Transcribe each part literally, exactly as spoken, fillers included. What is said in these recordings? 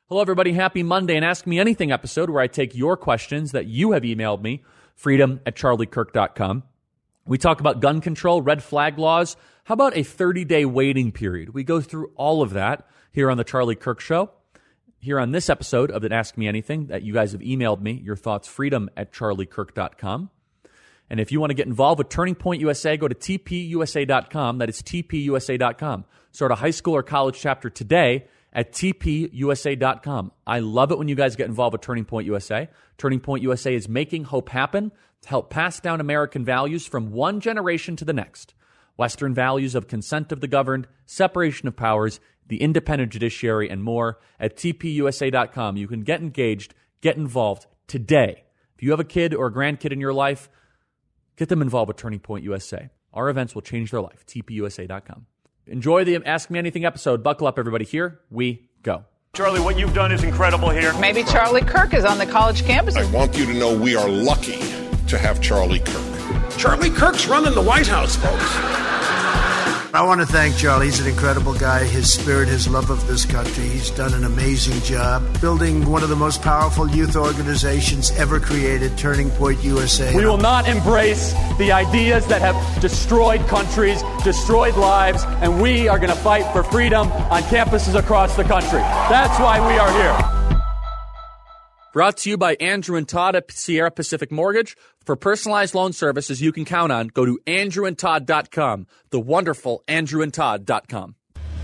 Hello, everybody. Happy Monday and Ask Me Anything episode where I take your questions that you have emailed me, freedom at charlie kirk dot com. We talk about gun control, red flag laws. How about a thirty-day waiting period? We go through all of that here on the Charlie Kirk Show. Here on this episode of the Ask Me Anything that you guys have emailed me, your thoughts, freedom at charlie kirk dot com. And if you want to get involved with Turning Point U S A, go to t p u s a dot com. That is t p u s a dot com. Start a high school or college chapter today at t p u s a dot com. I love it when you guys get involved with Turning Point U S A. Turning Point U S A is making hope happen to help pass down American values from one generation to the next. Western values of consent of the governed, separation of powers, the independent judiciary, and more at t p u s a dot com. You can get engaged, get involved today. If you have a kid or a grandkid in your life, get them involved with Turning Point U S A. Our events will change their life. t p u s a dot com. Enjoy the Ask Me Anything episode. Buckle up, everybody. Here we go. Charlie, what you've done is incredible here. Maybe Charlie Kirk is on the college campus. I want you to know we are lucky to have Charlie Kirk. Charlie Kirk's running the White House, folks. I want to thank Charlie. He's an incredible guy. His spirit, his love of this country. He's done an amazing job building one of the most powerful youth organizations ever created, Turning Point U S A. We will not embrace the ideas that have destroyed countries, destroyed lives, and we are going to fight for freedom on campuses across the country. That's why we are here. Brought to you by Andrew and Todd at Sierra Pacific Mortgage. For personalized loan services you can count on, go to andrew and todd dot com, the wonderful andrew and todd dot com.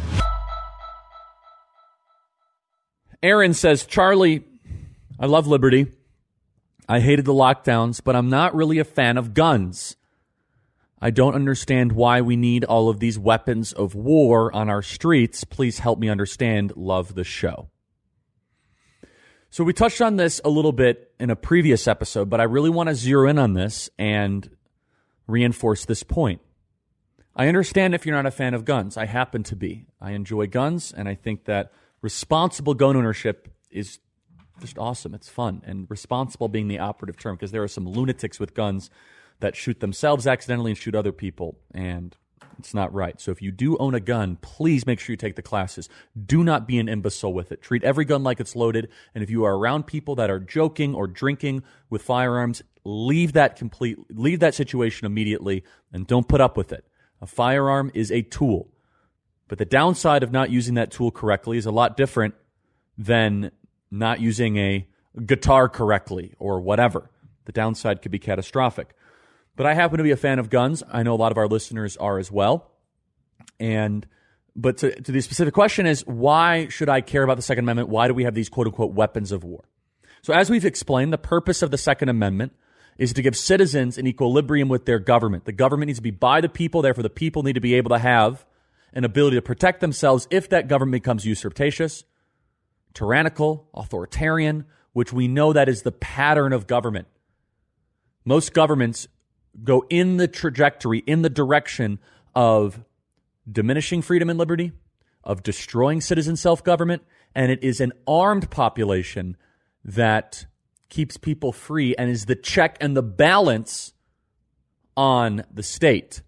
Aaron says, Charlie, I love liberty. I hated the lockdowns, but I'm not really a fan of guns. I don't understand why we need all of these weapons of war on our streets. Please help me understand. Love the show. So we touched on this a little bit in a previous episode, but I really want to zero in on this and reinforce this point. I understand if you're not a fan of guns. I happen to be. I enjoy guns, and I think that responsible gun ownership is just awesome. It's fun, and responsible being the operative term, because there are some lunatics with guns that shoot themselves accidentally and shoot other people, and it's not right. So if you do own a gun, please make sure you take the classes. Do not be an imbecile with it. Treat every gun like it's loaded. And if you are around people that are joking or drinking with firearms, leave that complete, leave that situation immediately and don't put up with it. A firearm is a tool. But the downside of not using that tool correctly is a lot different than not using a guitar correctly or whatever. The downside could be catastrophic. But I happen to be a fan of guns. I know a lot of our listeners are as well. And but to, to the specific question is, why should I care about the Second Amendment? Why do we have these quote-unquote weapons of war? So as we've explained, the purpose of the Second Amendment is to give citizens an equilibrium with their government. The government needs to be by the people, therefore the people need to be able to have an ability to protect themselves if that government becomes usurpatious, tyrannical, authoritarian, which we know that is the pattern of government. Most governments go in the trajectory, in the direction of diminishing freedom and liberty, of destroying citizen self-government, and it is an armed population that keeps people free and is the check and the balance on the state.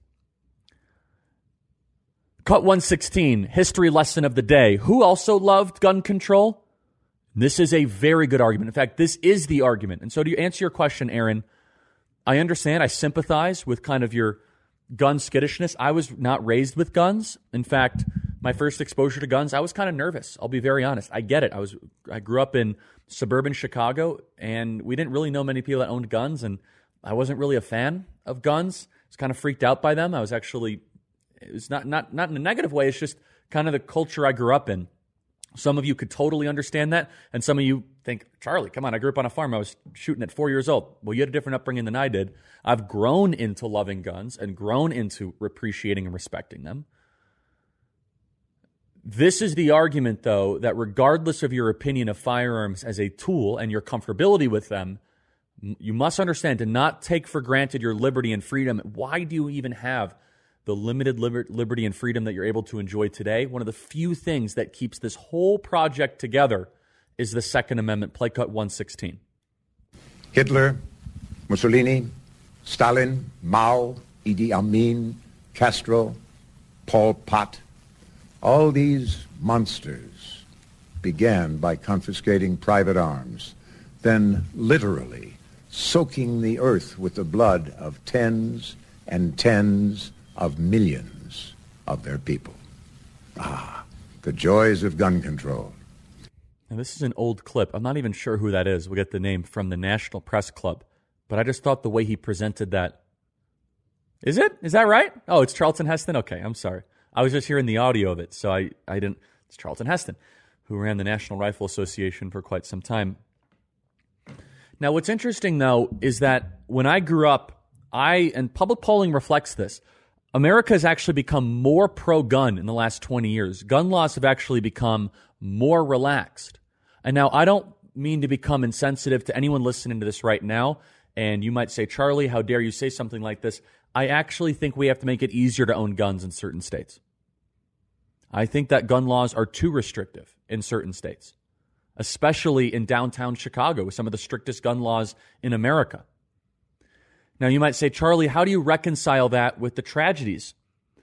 Cut one sixteen, history lesson of the day. Who also loved gun control? This is a very good argument. In fact, this is the argument. And so to answer your question, Aaron, I understand, I sympathize with kind of your gun skittishness. I was not raised with guns. In fact, my first exposure to guns, I was kind of nervous. I'll be very honest. I get it. I was I grew up in suburban Chicago, and we didn't really know many people that owned guns, and I wasn't really a fan of guns. I was kind of freaked out by them. I was actually, it was not not not in a negative way. It's just kind of the culture I grew up in. Some of you could totally understand that, and some of you think, Charlie, come on, I grew up on a farm. I was shooting at four years old. Well, you had a different upbringing than I did. I've grown into loving guns and grown into appreciating and respecting them. This is the argument, though, that regardless of your opinion of firearms as a tool and your comfortability with them, you must understand to not take for granted your liberty and freedom. Why do you even have the limited liber- liberty and freedom that you're able to enjoy today? One of the few things that keeps this whole project together is the Second Amendment. Play cut one sixteen. Hitler, Mussolini, Stalin, Mao, Idi Amin, Castro, Pol Pot, all these monsters began by confiscating private arms, then literally soaking the earth with the blood of tens and tens of millions of their people. Ah, the joys of gun control. And this is an old clip. I'm not even sure who that is. We get the name from the National Press Club. But I just thought the way he presented that. Is it? Is that right? Oh, it's Charlton Heston? Okay, I'm sorry. I was just hearing the audio of it, so I, I didn't. It's Charlton Heston, who ran the National Rifle Association for quite some time. Now, what's interesting, though, is that when I grew up, I, and public polling reflects this, America has actually become more pro-gun in the last twenty years. Gun laws have actually become more relaxed. And now, I don't mean to become insensitive to anyone listening to this right now, and you might say, Charlie, how dare you say something like this? I actually think we have to make it easier to own guns in certain states. I think that gun laws are too restrictive in certain states, especially in downtown Chicago with some of the strictest gun laws in America. Now, you might say, Charlie, how do you reconcile that with the tragedies?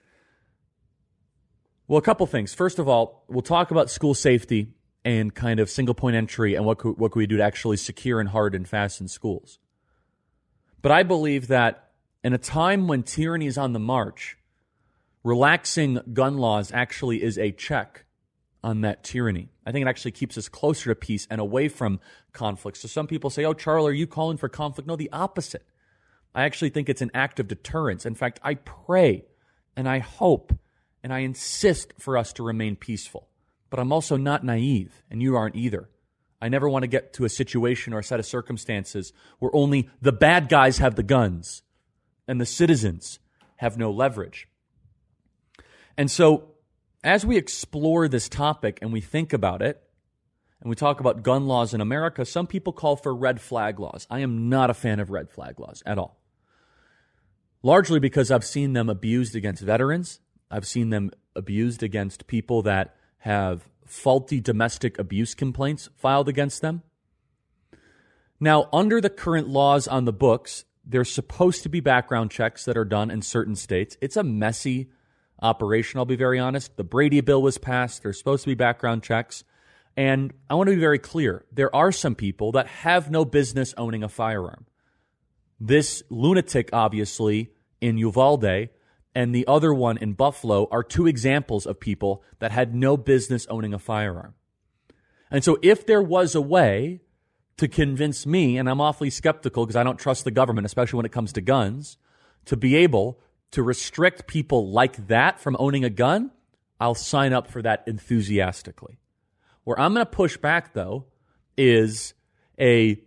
Well, a couple things. First of all, we'll talk about school safety and kind of single point entry and what could, what could we do to actually secure and harden and fasten schools. But I believe that in a time when tyranny is on the march, relaxing gun laws actually is a check on that tyranny. I think it actually keeps us closer to peace and away from conflict. So some people say, oh, Charlie, are you calling for conflict? No, the opposite. I actually think it's an act of deterrence. In fact, I pray and I hope and I insist for us to remain peaceful. But I'm also not naive, and you aren't either. I never want to get to a situation or a set of circumstances where only the bad guys have the guns and the citizens have no leverage. And so as we explore this topic and we think about it, and we talk about gun laws in America, some people call for red flag laws. I am not a fan of red flag laws at all. Largely because I've seen them abused against veterans. I've seen them abused against people that have faulty domestic abuse complaints filed against them. Now, under the current laws on the books, there's supposed to be background checks that are done in certain states. It's a messy operation, I'll be very honest. The Brady bill was passed. There's supposed to be background checks. And I want to be very clear. There are some people that have no business owning a firearm. This lunatic, obviously, in Uvalde and the other one in Buffalo are two examples of people that had no business owning a firearm. And so if there was a way to convince me, and I'm awfully skeptical because I don't trust the government, especially when it comes to guns, to be able to restrict people like that from owning a gun, I'll sign up for that enthusiastically. Where I'm going to push back, though, is a,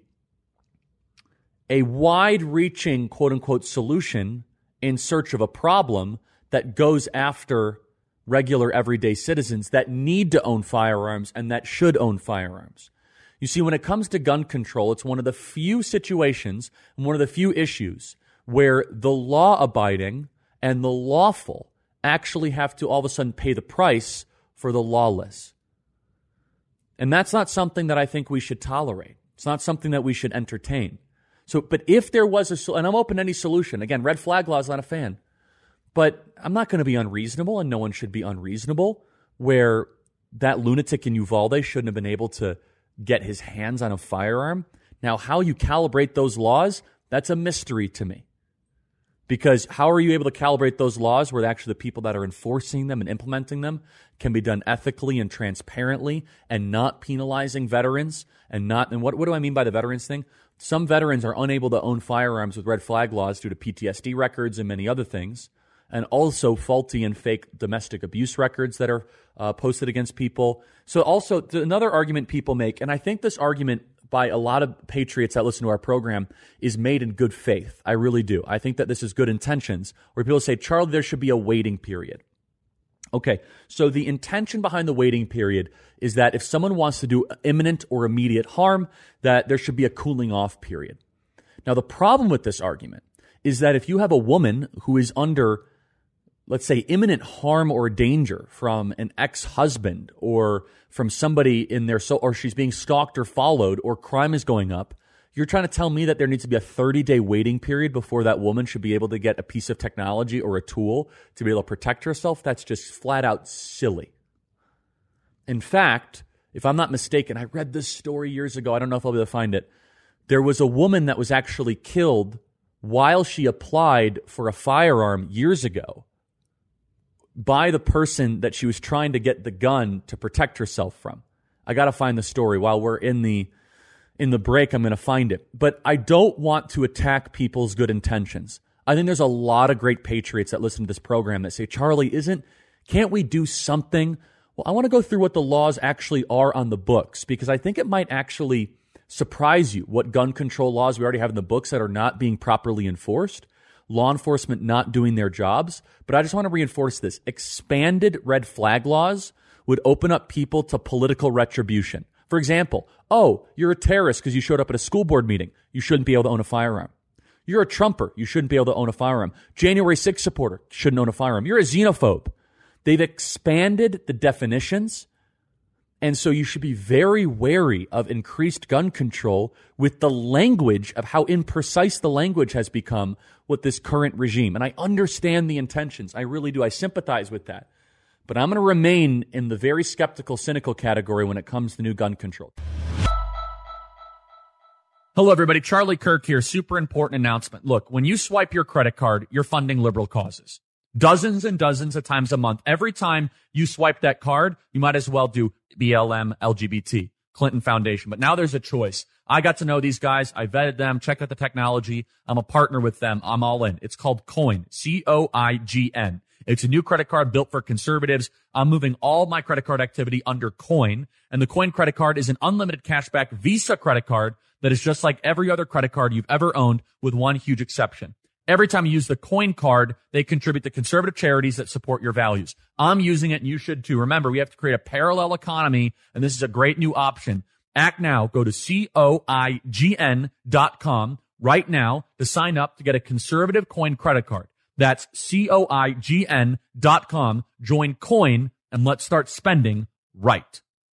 a wide-reaching, quote-unquote, solution in search of a problem that goes after regular everyday citizens that need to own firearms and that should own firearms. You see, when it comes to gun control, it's one of the few situations and one of the few issues where the law-abiding and the lawful actually have to all of a sudden pay the price for the lawless. And that's not something that I think we should tolerate. It's not something that we should entertain. So, but if there was a, and I'm open to any solution, again, red flag law is not a fan, but I'm not going to be unreasonable, and no one should be unreasonable, where that lunatic in Uvalde shouldn't have been able to get his hands on a firearm. Now, how you calibrate those laws, that's a mystery to me. Because how are you able to calibrate those laws where actually the people that are enforcing them and implementing them can be done ethically and transparently and not penalizing veterans and not, and what, what do I mean by the veterans thing? Some veterans are unable to own firearms with red flag laws due to P T S D records and many other things, and also faulty and fake domestic abuse records that are uh, posted against people. So also another argument people make, and I think this argument by a lot of patriots that listen to our program is made in good faith. I really do. I think that this is good intentions, where people say, Charlie, there should be a waiting period. Okay, so the intention behind the waiting period is that if someone wants to do imminent or immediate harm, that there should be a cooling off period. Now, the problem with this argument is that if you have a woman who is under, let's say, imminent harm or danger from an ex-husband or from somebody in their, so, or she's being stalked or followed or crime is going up, you're trying to tell me that there needs to be a thirty-day waiting period before that woman should be able to get a piece of technology or a tool to be able to protect herself? That's just flat out silly. In fact, If I'm not mistaken, I read this story years ago. I don't know if I'll be able to find it. There was a woman that was actually killed while she applied for a firearm years ago by the person that she was trying to get the gun to protect herself from. I got to find the story. While we're in the in the break, I'm going to find it. But I don't want to attack people's good intentions. I think there's a lot of great patriots that listen to this program that say, Charlie, isn't can't we do something? Well, I want to go through what the laws actually are on the books, because I think it might actually surprise you what gun control laws we already have in the books that are not being properly enforced, law enforcement not doing their jobs. But I just want to reinforce this. Expanded red flag laws would open up people to political retribution. For example, oh, you're a terrorist because you showed up at a school board meeting. You shouldn't be able to own a firearm. You're a Trumper. You shouldn't be able to own a firearm. January sixth supporter shouldn't own a firearm. You're a xenophobe. They've expanded the definitions, and so you should be very wary of increased gun control with the language of how imprecise the language has become with this current regime. And I understand the intentions. I really do. I sympathize with that. But I'm going to remain in the very skeptical, cynical category when it comes to new gun control. Hello, everybody. Charlie Kirk here. Super important announcement. Look, when you swipe your credit card, you're funding liberal causes. Dozens and dozens of times a month. Every time you swipe that card, you might as well do B L M, L G B T, Clinton Foundation. But now there's a choice. I got to know these guys. I vetted them, checked out the technology. I'm a partner with them. I'm all in. It's called Coin, C O I G N. It's a new credit card built for conservatives. I'm moving all my credit card activity under Coin. And the Coin credit card is an unlimited cashback Visa credit card that is just like every other credit card you've ever owned, with one huge exception. Every time you use the Coin card, they contribute to conservative charities that support your values. I'm using it, and you should too. Remember, we have to create a parallel economy, and this is a great new option. Act now. Go to C O I G N dot com right now to sign up to get a conservative Coin credit card. That's C O I G N dot com. Join Coin, and let's start spending right.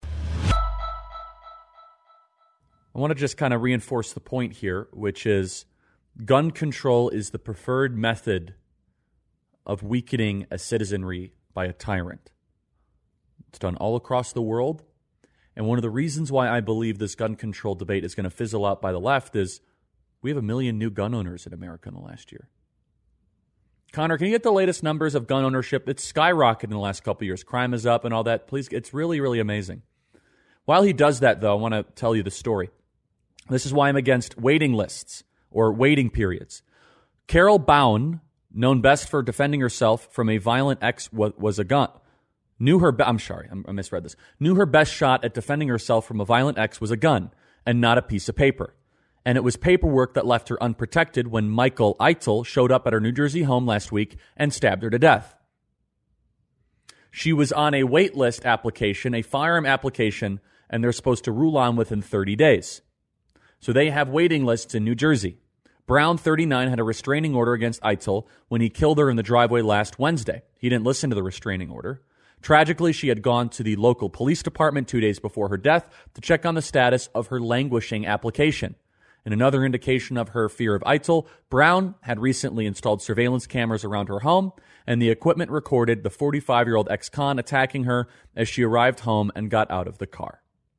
I want to just kind of reinforce the point here, which is gun control is the preferred method of weakening a citizenry by a tyrant. It's done all across the world. And one of the reasons why I believe this gun control debate is going to fizzle out by the left is we have a million new gun owners in America in the last year. Connor, can you get the latest numbers of gun ownership? It's skyrocketed in the last couple of years. Crime is up and all that. Please, it's really, really amazing. While he does that, though, I want to tell you the story. This is why I'm against waiting lists or waiting periods. Carol Bowen, known best for defending herself from a violent ex, was a gun. Knew her. Be- I'm sorry, I misread this. Knew her best shot at defending herself from a violent ex was a gun and not a piece of paper. And it was paperwork that left her unprotected when Michael Eitel showed up at her New Jersey home last week and stabbed her to death. She was on a wait list application, a firearm application, and they're supposed to rule on within thirty days. So they have waiting lists in New Jersey. Brown, thirty-nine, had a restraining order against Eitel when he killed her in the driveway last Wednesday. He didn't listen to the restraining order. Tragically, she had gone to the local police department two days before her death to check on the status of her languishing application. In another indication of her fear of Eitel, Brown had recently installed surveillance cameras around her home, and the equipment recorded the forty-five-year-old ex-con attacking her as she arrived home and got out of the car.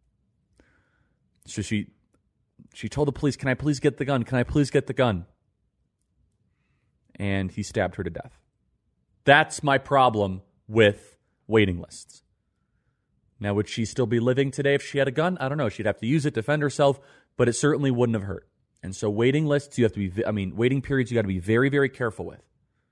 So she... She told the police, can I please get the gun? Can I please get the gun? And he stabbed her to death. That's my problem with waiting lists. Now, would she still be living today if she had a gun? I don't know. She'd have to use it to defend herself, but it certainly wouldn't have hurt. And so waiting lists, you have to be, I mean, waiting periods, you got to be very, very careful with.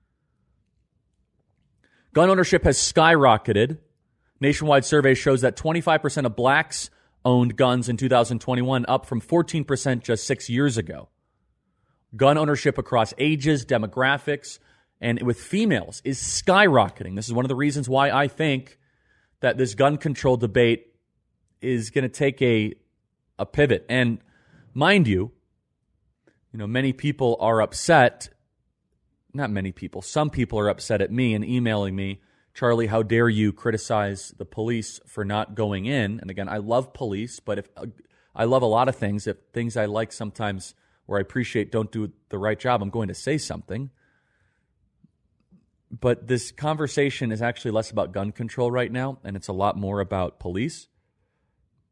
Gun ownership has skyrocketed. Nationwide survey shows that twenty-five percent of blacks owned guns in two thousand twenty-one, up from fourteen percent just six years ago. Gun ownership across ages, demographics, and with females is skyrocketing. This is one of the reasons why I think that this gun control debate is going to take a a pivot. And mind you, you know, many people are upset. Not many people. Some people are upset at me and emailing me, Charlie, how dare you criticize the police for not going in? And again, I love police, but if uh, I love a lot of things, if things I like sometimes or I appreciate don't do the right job, I'm going to say something. But this conversation is actually less about gun control right now, and it's a lot more about police.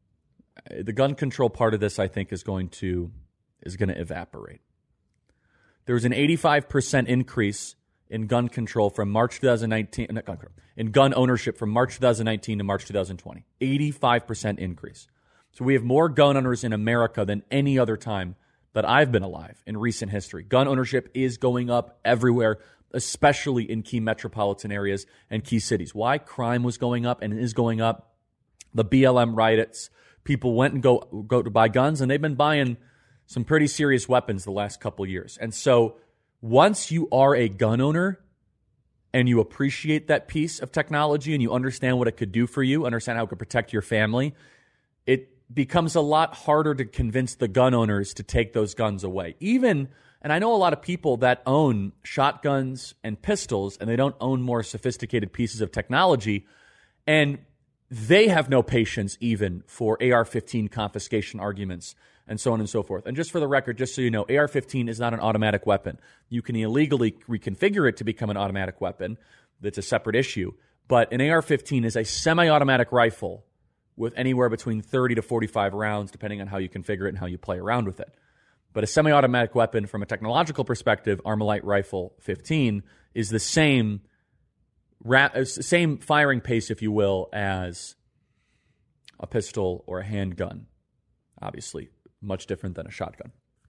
the gun control part of this, I think, is going to is going to evaporate. There was an eighty-five percent increase in gun control from March twenty nineteen, in gun ownership from March twenty nineteen to March twenty twenty. eighty-five percent increase. So we have more gun owners in America than any other time that I've been alive in recent history. Gun ownership is going up everywhere, especially in key metropolitan areas and key cities. Why? Crime was going up and is going up. The B L M riots, people went and go go to buy guns, and they've been buying some pretty serious weapons the last couple years. And so once you are a gun owner and you appreciate that piece of technology and you understand what it could do for you, understand how it could protect your family, it becomes a lot harder to convince the gun owners to take those guns away. Even, and I know a lot of people that own shotguns and pistols and they don't own more sophisticated pieces of technology, and they have no patience even for A R fifteen confiscation arguments and so on and so forth. And just for the record, just so you know, A R fifteen is not an automatic weapon. You can illegally reconfigure it to become an automatic weapon. That's a separate issue. But an A R fifteen is a semi-automatic rifle with anywhere between thirty to forty-five rounds, depending on how you configure it and how you play around with it. But a semi-automatic weapon, from a technological perspective, Armalite Rifle fifteen, is the same, ra- same firing pace, if you will, as a pistol or a handgun. Obviously, much different than a shotgun.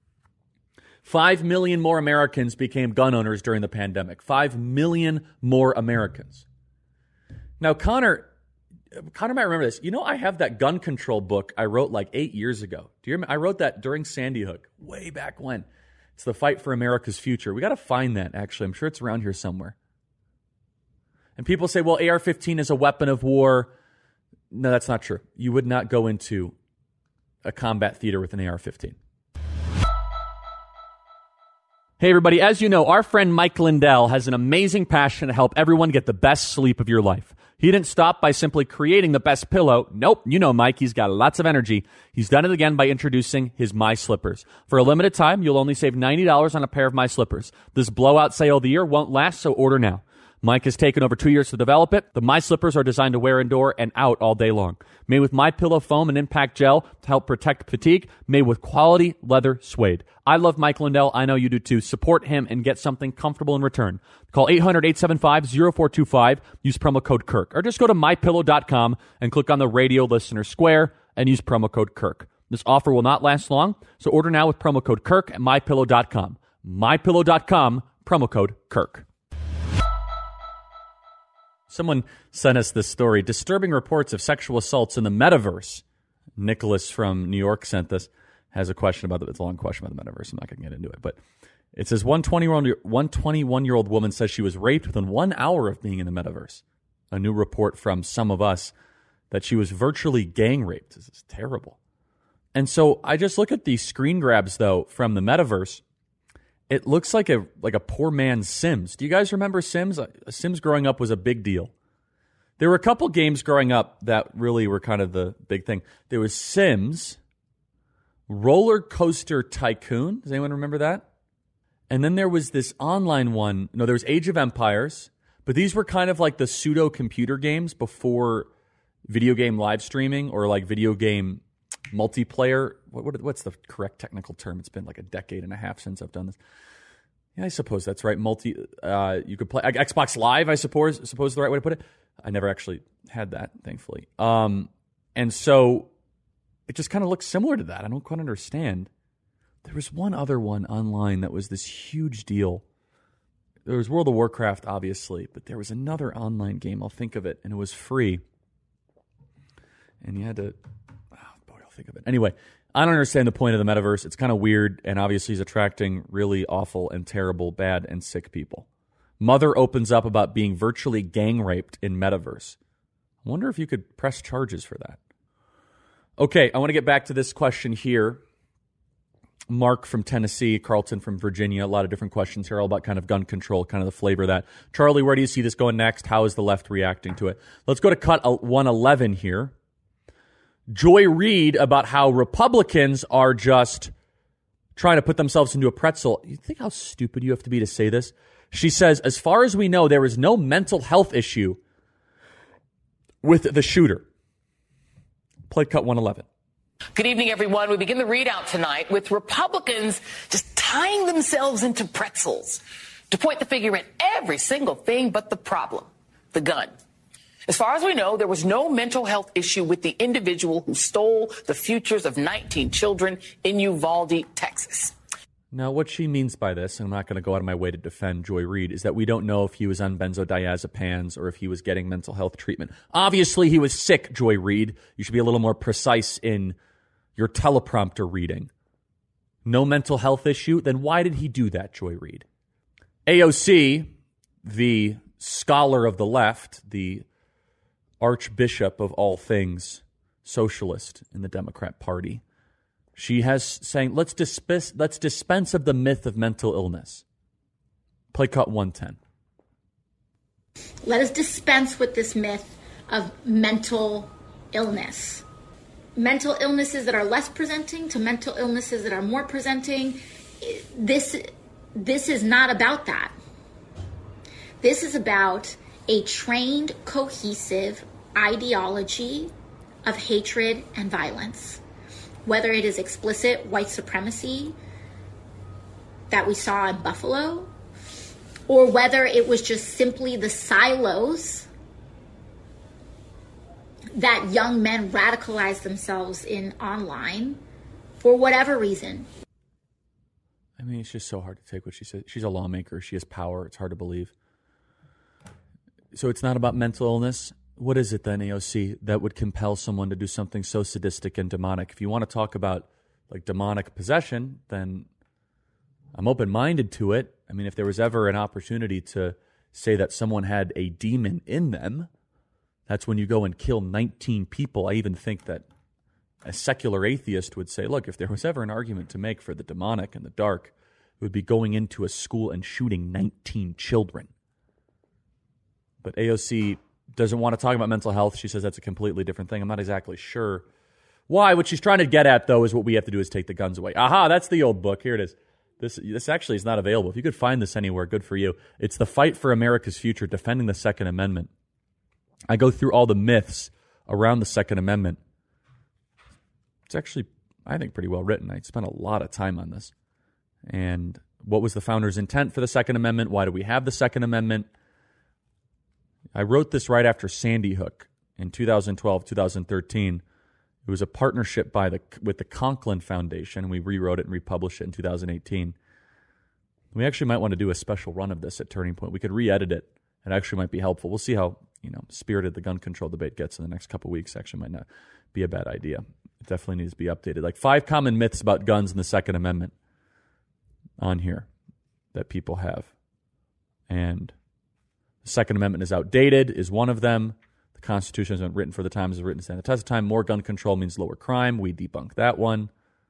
Five million more Americans became gun owners during the pandemic. Five million more Americans. Now, Connor, Connor might remember this. You know, I have that gun control book I wrote like eight years ago. Do you remember? I wrote that during Sandy Hook, way back when. It's The Fight for America's Future. We got to find that, actually. I'm sure it's around here somewhere. And people say, well, A R fifteen is a weapon of war. No, that's not true. You would not go into a combat theater with an A R fifteen. Hey, everybody. As you know, our friend Mike Lindell has an amazing passion to help everyone get the best sleep of your life. He didn't stop by simply creating the best pillow. Nope. You know Mike. He's got lots of energy. He's done it again by introducing his My Slippers. For a limited time, you'll only save ninety dollars on a pair of My Slippers. This blowout sale of the year won't last, so order now. Mike has taken over two years to develop it. The My Slippers are designed to wear indoor and out all day long. Made with MyPillow foam and impact gel to help protect fatigue. Made with quality leather suede. I love Mike Lindell. I know you do too. Support him and get something comfortable in return. Call eight hundred, eight seven five, zero four two five. Use promo code Kirk. Or just go to my pillow dot com and click on the radio listener square and use promo code Kirk. This offer will not last long, so order now with promo code Kirk at my pillow dot com. my pillow dot com, promo code Kirk. Someone sent us this story. Disturbing reports of sexual assaults in the metaverse. Nicholas from New York sent this. Has a question about it. It's a long question about the metaverse. I'm not going to get into it. But it says one twenty-one-year-old woman says she was raped within one hour of being in the metaverse. A new report from Some of Us that she was virtually gang raped. This is terrible. And so I just look at these screen grabs, though, from the metaverse. It looks like a like a poor man's Sims. Do you guys remember Sims? Sims growing up was a big deal. There were a couple games growing up that really were kind of the big thing. There was Sims, Roller Coaster Tycoon. Does anyone remember that? And then there was this online one. No, there was Age of Empires. But these were kind of like the pseudo computer games before video game live streaming or like video game multiplayer. What, what what's the correct technical term? It's been like a decade and a half since I've done this. Yeah, I suppose that's right. Multi, uh, you could play uh, Xbox Live. I suppose suppose is the right way to put it. I never actually had that, thankfully. Um, and so it just kind of looks similar to that. I don't quite understand. There was one other one online that was this huge deal. There was World of Warcraft, obviously, but there was another online game. I'll think of it, and it was free. And you had to. Think of it. Anyway, I don't understand the point of the metaverse. It's kind of weird, and obviously he's attracting really awful and terrible, bad, and sick people. Mother opens up about being virtually gang raped in metaverse. I wonder if you could press charges for that. Okay, I want to get back to this question here. Mark from Tennessee, Carlton from Virginia, a lot of different questions here, all about kind of gun control, kind of the flavor of that. Charlie, where do you see this going next? How is the left reacting to it? Let's go to cut one eleven here. Joy Reid about how Republicans are just trying to put themselves into a pretzel. You think how stupid you have to be to say this? She says, as far as we know, there is no mental health issue with the shooter. Play cut one eleven. Good evening, everyone. We begin the readout tonight with Republicans just tying themselves into pretzels to point the finger at every single thing but the problem, the gun. As far as we know, there was no mental health issue with the individual who stole the futures of nineteen children in Uvalde, Texas. Now, what she means by this, and I'm not going to go out of my way to defend Joy Reid, is that we don't know if he was on benzodiazepines or if he was getting mental health treatment. Obviously, he was sick, Joy Reid. You should be a little more precise in your teleprompter reading. No mental health issue? Then why did he do that, Joy Reid? A O C, the scholar of the left, the archbishop of all things socialist in the Democrat Party, she has saying, let's dispense, let's dispense of the myth of mental illness. Play cut one ten. Let us dispense with this myth of mental illness. Mental illnesses that are less presenting to mental illnesses that are more presenting. This, this is not about that. This is about a trained, cohesive ideology of hatred and violence. Whether it is explicit white supremacy that we saw in Buffalo, or whether it was just simply the silos that young men radicalize themselves in online for whatever reason. I mean, it's just so hard to take what she said. She's a lawmaker. She has power. It's hard to believe. So it's not about mental illness. What is it then, A O C, that would compel someone to do something so sadistic and demonic? If you want to talk about like demonic possession, then I'm open-minded to it. I mean, if there was ever an opportunity to say that someone had a demon in them, that's when you go and kill nineteen people. I even think that a secular atheist would say, look, if there was ever an argument to make for the demonic and the dark, it would be going into a school and shooting nineteen children. But A O C doesn't want to talk about mental health. She says that's a completely different thing. I'm not exactly sure why. What she's trying to get at, though, is what we have to do is take the guns away. Aha, that's the old book. Here it is. This this actually is not available. If you could find this anywhere, good for you. It's The Fight for America's Future, Defending the Second Amendment. I go through all the myths around the Second Amendment. It's actually, I think, pretty well written. I spent a lot of time on this. And what was the founders' intent for the Second Amendment? Why do we have the Second Amendment? I wrote this right after Sandy Hook in two thousand twelve, two thousand thirteen. It was a partnership by the with the Conklin Foundation, and we rewrote it and republished it in two thousand eighteen. We actually might want to do a special run of this at Turning Point. We could re-edit it. It actually might be helpful. We'll see how you know spirited the gun control debate gets in the next couple of weeks. Actually might not be a bad idea. It definitely needs to be updated. Like five common myths about guns and the Second Amendment on here that people have. And the Second Amendment is outdated, is one of them. The Constitution isn't written for the times, it's written to stand the test of time. More gun control means lower crime. We debunk that one.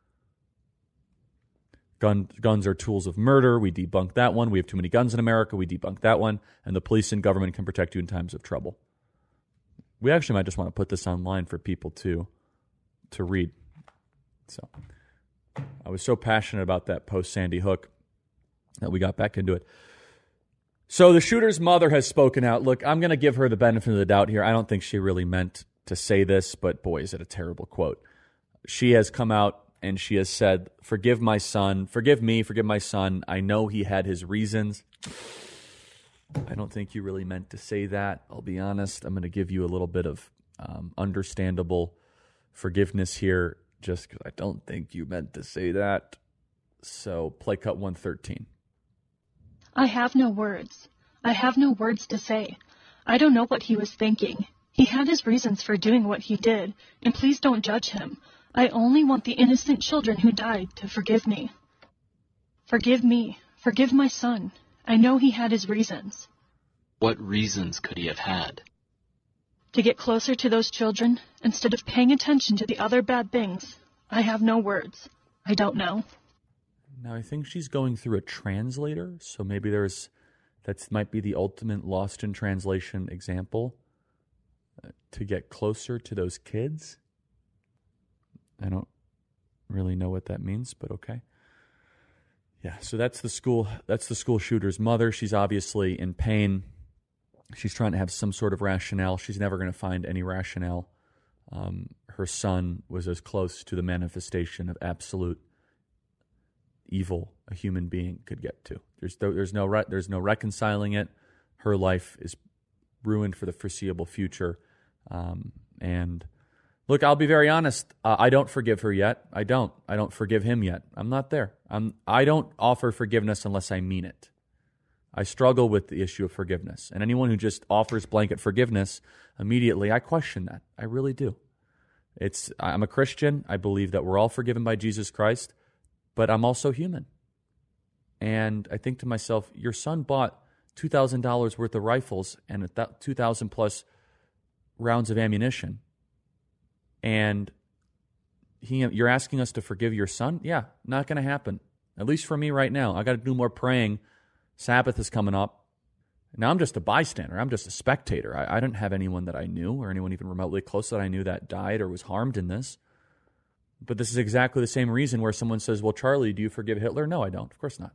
Gun, guns are tools of murder. We debunk that one. We have too many guns in America. We debunk that one. And the police and government can protect you in times of trouble. We actually might just want to put this online for people to, to read. So I was so passionate about that post Sandy Hook that we got back into it. So the shooter's mother has spoken out. Look, I'm going to give her the benefit of the doubt here. I don't think she really meant to say this, but boy, is it a terrible quote. She has come out and she has said, forgive my son, forgive me, forgive my son. I know he had his reasons. I don't think you really meant to say that. I'll be honest. I'm going to give you a little bit of um, understandable forgiveness here just because I don't think you meant to say that. So play cut one thirteen. I have no words. I have no words to say. I don't know what he was thinking. He had his reasons for doing what he did, and please don't judge him. I only want the innocent children who died to forgive me. Forgive me. Forgive my son. I know he had his reasons. What reasons could he have had? To get closer to those children, instead of paying attention to the other bad things. I have no words. I don't know. Now, I think she's going through a translator, so maybe there's, that might be the ultimate lost in translation example uh, to get closer to those kids. I don't really know what that means, but okay. Yeah, so that's the school, that's the school shooter's mother. She's obviously in pain. She's trying to have some sort of rationale. She's never going to find any rationale um, her son was as close to the manifestation of absolute evil a human being could get to. There's there's no re- there's no reconciling it. Her life is ruined for the foreseeable future. Um, and look, I'll be very honest. Uh, I don't forgive her yet. I don't. I don't forgive him yet. I'm not there. I'm. I don't offer forgiveness unless I mean it. I struggle with the issue of forgiveness. And anyone who just offers blanket forgiveness immediately, I question that. I really do. It's. I'm a Christian. I believe that we're all forgiven by Jesus Christ, but I'm also human. And I think to myself, your son bought two thousand dollars worth of rifles and two thousand plus rounds of ammunition. And he, you're asking us to forgive your son? Yeah, not going to happen. At least for me right now. I got to do more praying. Sabbath is coming up. Now I'm just a bystander. I'm just a spectator. I, I didn't have anyone that I knew or anyone even remotely close that I knew that died or was harmed in this. But this is exactly the same reason where someone says, well, Charlie, do you forgive Hitler? No, I don't. Of course not.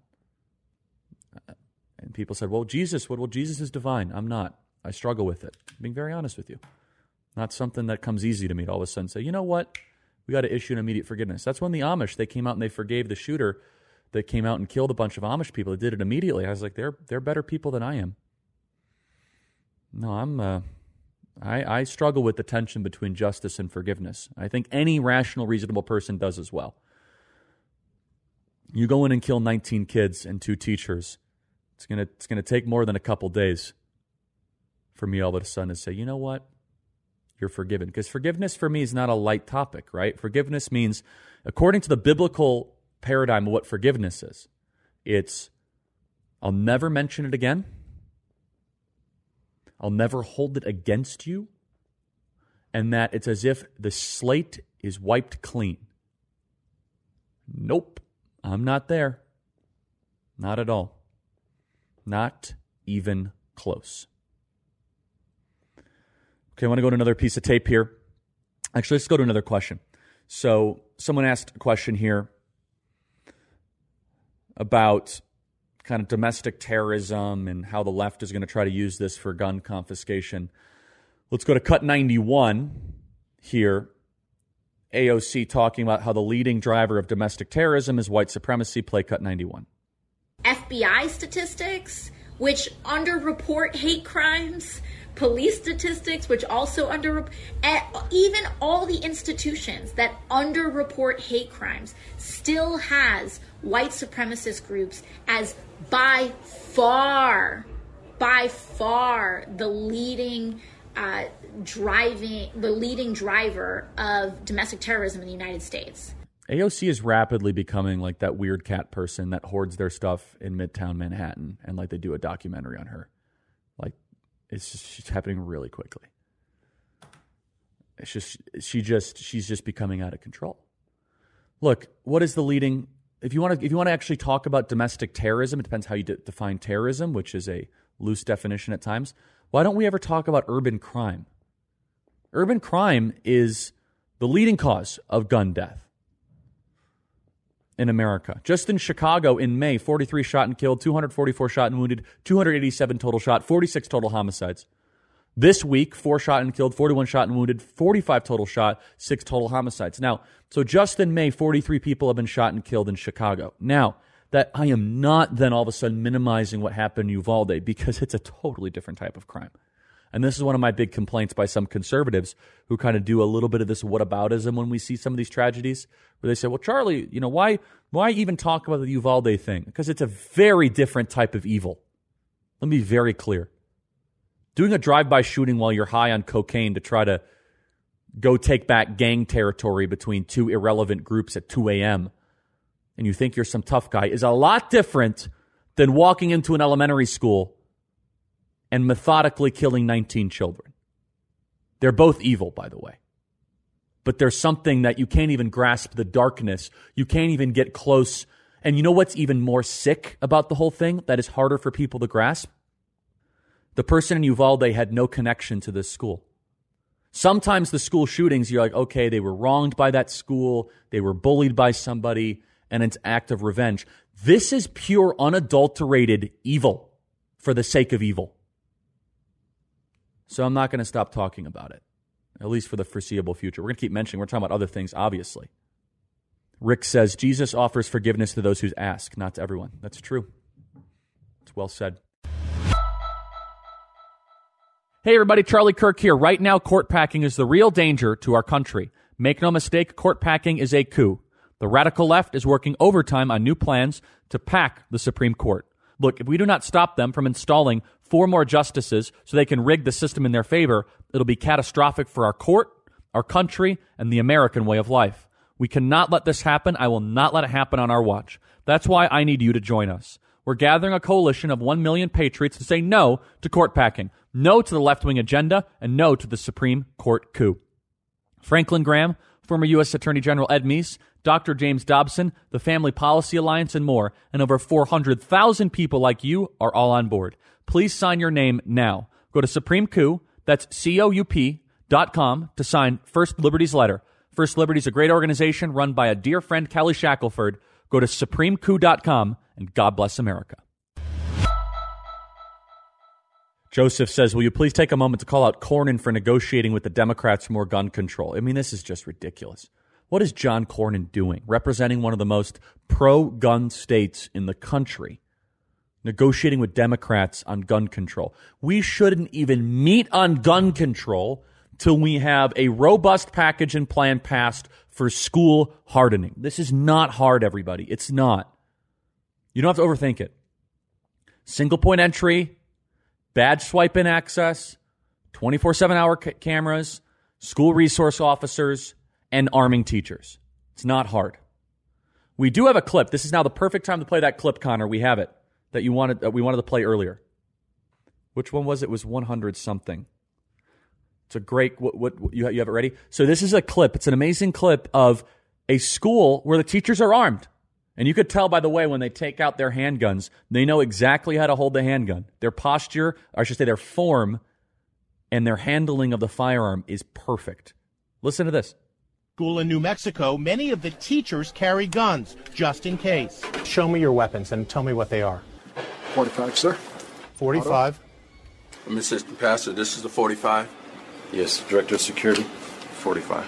And people said, well, Jesus, well, Jesus is divine. I'm not. I struggle with it. I'm being very honest with you. Not something that comes easy to me to all of a sudden say, you know what? We got to issue an immediate forgiveness. That's when the Amish, they came out and they forgave the shooter that came out and killed a bunch of Amish people. They did it immediately. I was like, they're they're better people than I am. No, I'm. Uh, I I struggle with the tension between justice and forgiveness. I think any rational, reasonable person does as well. You go in and kill nineteen kids and two teachers. It's gonna it's gonna take more than a couple days for me all of a sudden to say, you know what? You're forgiven. Because forgiveness for me is not a light topic, right? Forgiveness means, according to the biblical paradigm of what forgiveness is, it's, I'll never mention it again. I'll never hold it against you. And that it's as if the slate is wiped clean. Nope. I'm not there. Not at all. Not even close. Okay, I want to go to another piece of tape here. Actually, let's go to another question. So someone asked a question here about kind of domestic terrorism and how the left is going to try to use this for gun confiscation. Let's go to Cut ninety-one here. A O C talking about how the leading driver of domestic terrorism is white supremacy. Play Cut ninety-one. F B I statistics, which underreport hate crimes, police statistics, which also under, even all the institutions that underreport hate crimes still has white supremacist groups as by far, by far the leading uh, driving, the leading driver of domestic terrorism in the United States. A O C is rapidly becoming like that weird cat person that hoards their stuff in Midtown Manhattan, and like they do a documentary on her. Like, it's just, she's happening really quickly. It's just, she just, she's just becoming out of control. Look, what is the leading, if you want to, if you want to actually talk about domestic terrorism, it depends how you de- define terrorism, which is a loose definition at times. Why don't we ever talk about urban crime? Urban crime is the leading cause of gun death in America. Just in Chicago in May, forty-three shot and killed, two hundred forty-four shot and wounded, two hundred eighty-seven total shot, forty-six total homicides. This week, four shot and killed, forty-one shot and wounded, forty-five total shot, six total homicides. Now, so just in May, forty-three people have been shot and killed in Chicago. Now, that I am not then all of a sudden minimizing what happened in Uvalde, because it's a totally different type of crime. And this is one of my big complaints by some conservatives who kind of do a little bit of this whataboutism when we see some of these tragedies, where they say, well, Charlie, you know, why why even talk about the Uvalde thing? Because it's a very different type of evil. Let me be very clear. Doing a drive-by shooting while you're high on cocaine to try to go take back gang territory between two irrelevant groups at two a.m. and you think you're some tough guy is a lot different than walking into an elementary school and methodically killing nineteen children. They're both evil, by the way. But there's something that you can't even grasp the darkness. You can't even get close. And you know what's even more sick about the whole thing that is harder for people to grasp? The person in Uvalde had no connection to this school. Sometimes the school shootings, you're like, okay, they were wronged by that school. They were bullied by somebody, and it's an act of revenge. This is pure, unadulterated evil for the sake of evil. So I'm not going to stop talking about it. at least for the foreseeable future. We're going to keep mentioning, we're talking about other things, obviously. Rick says, Jesus offers forgiveness to those who ask, not to everyone. That's true. It's well said. Hey, everybody, Charlie Kirk here. Right now, court packing is the real danger to our country. Make no mistake, court packing is a coup. The radical left is working overtime on new plans to pack the Supreme Court. Look, if we do not stop them from installing four more justices so they can rig the system in their favor, it'll be catastrophic for our court, our country, and the American way of life. We cannot let this happen. I will not let it happen on our watch. That's why I need you to join us. We're gathering a coalition of one million patriots to say no to court packing, no to the left-wing agenda, and no to the Supreme Court coup. Franklin Graham, former U S Attorney General Ed Meese, Doctor James Dobson, the Family Policy Alliance, and more, and over four hundred thousand people like you are all on board. Please sign your name now. Go to Supreme Coup, that's C O U P dot com, to sign First Liberty's letter. First Liberty is a great organization run by a dear friend, Kelly Shackelford. Go to Supreme Coup dot com, and God bless America. Joseph says, will you please take a moment to call out Cornyn for negotiating with the Democrats for more gun control? I mean, this is just ridiculous. What is John Cornyn doing, representing one of the most pro-gun states in the country, negotiating with Democrats on gun control? We shouldn't even meet on gun control till we have a robust package and plan passed for school hardening. This is not hard, everybody. It's not. You don't have to overthink it. Single point entry, badge swipe in access, twenty-four seven hour ca- cameras, school resource officers, and arming teachers. It's not hard. We do have a clip. This is now the perfect time to play that clip, Connor. We have it that you wanted. That we wanted to play earlier. Which one was it? It was one hundred something. It's a great. What, what you you have it ready? So this is a clip. It's an amazing clip of a school where the teachers are armed. And you could tell, by the way, when they take out their handguns, they know exactly how to hold the handgun. Their posture, or I should say their form, and their handling of the firearm is perfect. Listen to this. School in New Mexico, many of the teachers carry guns, just in case. Show me your weapons and tell me what they are. forty-five, sir. forty-five. I'm Assistant Pastor. This is the forty-five. Yes, Director of Security. forty-five.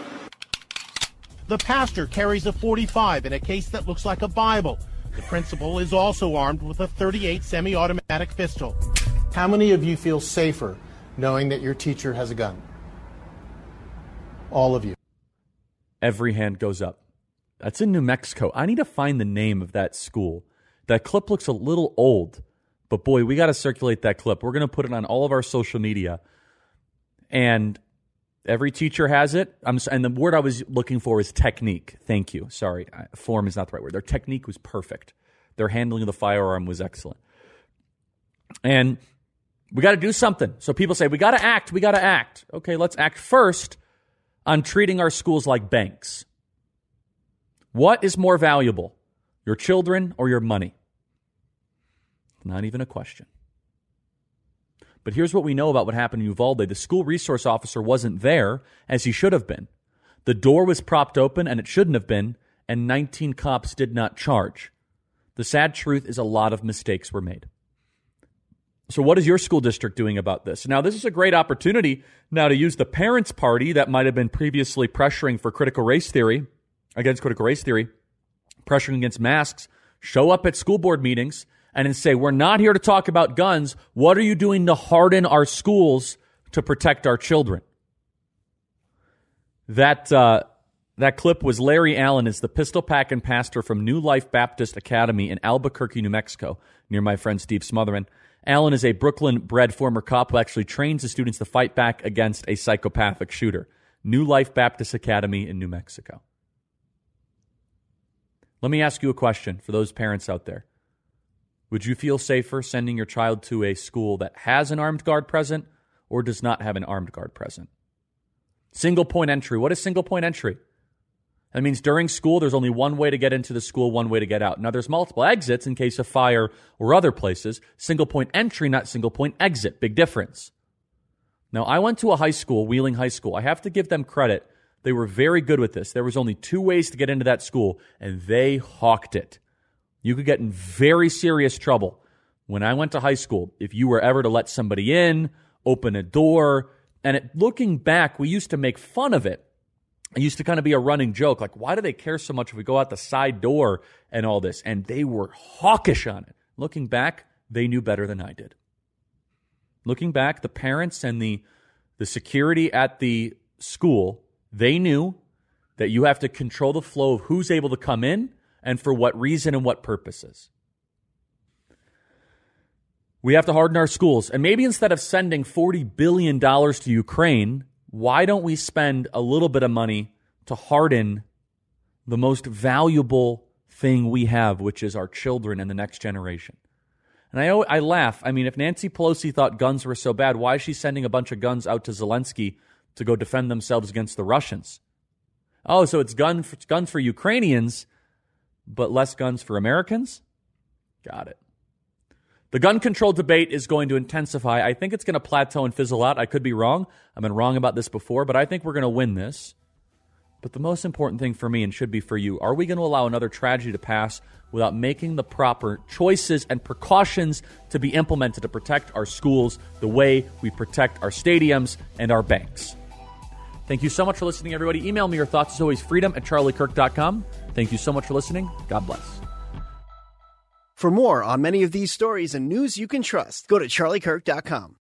The pastor carries a forty-five in a case that looks like a Bible. The principal is also armed with a thirty-eight semi-automatic pistol. How many of you feel safer knowing that your teacher has a gun? All of you. Every hand goes up. That's in New Mexico. I need to find the name of that school. That clip looks a little old, but boy, we got to circulate that clip. We're going to put it on all of our social media. And every teacher has it. I'm, and the word I was looking for is technique. Thank you. Sorry, form is not the right word. Their technique was perfect. Their handling of the firearm was excellent. And we got to do something. So people say, we got to act, we got to act. Okay, let's act first on treating our schools like banks. What is more valuable, your children or your money? Not even a question. But here's what we know about what happened in Uvalde. The school resource officer wasn't there, as he should have been. The door was propped open, and it shouldn't have been, and nineteen cops did not charge. The sad truth is a lot of mistakes were made. So what is your school district doing about this? Now, this is a great opportunity now to use the parents' party that might have been previously pressuring for critical race theory, against critical race theory, pressuring against masks, show up at school board meetings and then say, we're not here to talk about guns. What are you doing to harden our schools to protect our children? That uh, that clip was Larry Allen, is the pistol packing pastor from New Life Baptist Academy in Albuquerque, New Mexico, near my friend Steve Smotherman. Allen is a Brooklyn-bred former cop who actually trains the students to fight back against a psychopathic shooter. New Life Baptist Academy in New Mexico. Let me ask you a question for those parents out there. Would you feel safer sending your child to a school that has an armed guard present or does not have an armed guard present? Single point entry. What is single point entry? That means during school, there's only one way to get into the school, one way to get out. Now, there's multiple exits in case of fire or other places. Single point entry, not single point exit. Big difference. Now, I went to a high school, Wheeling High School. I have to give them credit. They were very good with this. There was only two ways to get into that school, and they hawked it. You could get in very serious trouble. When I went to high school, if you were ever to let somebody in, open a door, And it, looking back, we used to make fun of it. It used to kind of be a running joke. Like, why do they care so much if we go out the side door and all this? And they were hawkish on it. Looking back, they knew better than I did. Looking back, the parents and the, the security at the school, they knew that you have to control the flow of who's able to come in and for what reason and what purposes. We have to harden our schools. And maybe instead of sending forty billion dollars to Ukraine, why don't we spend a little bit of money to harden the most valuable thing we have, which is our children and the next generation? And I I laugh. I mean, if Nancy Pelosi thought guns were so bad, why is she sending a bunch of guns out to Zelensky to go defend themselves against the Russians? Oh, so it's gun for, guns for Ukrainians, but less guns for Americans? Got it. The gun control debate is going to intensify. I think it's going to plateau and fizzle out. I could be wrong. I've been wrong about this before, but I think we're going to win this. But the most important thing for me, and should be for you, are we going to allow another tragedy to pass without making the proper choices and precautions to be implemented to protect our schools the way we protect our stadiums and our banks? Thank you so much for listening, everybody. Email me your thoughts, as always, freedom at charlie kirk dot com. Thank you so much for listening. God bless. For more on many of these stories and news you can trust, go to charlie kirk dot com.